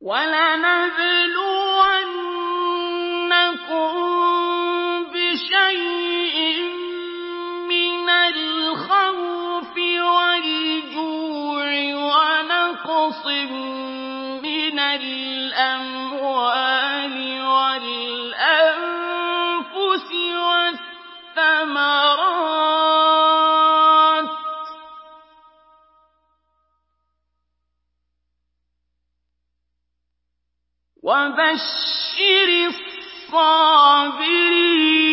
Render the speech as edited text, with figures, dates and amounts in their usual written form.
وَلَنَبْلُوَنَّكُم بِشَيْءٍ مِّنَ الْخَوْفِ وَالْجُوعِ وَنَقْصٍ مِّنَ الْأَمْوَالِ وَالْأَنفُسِ وَالثَّمَرَاتِ ۗ وَبَشِّرِ الصَّابِرِينَ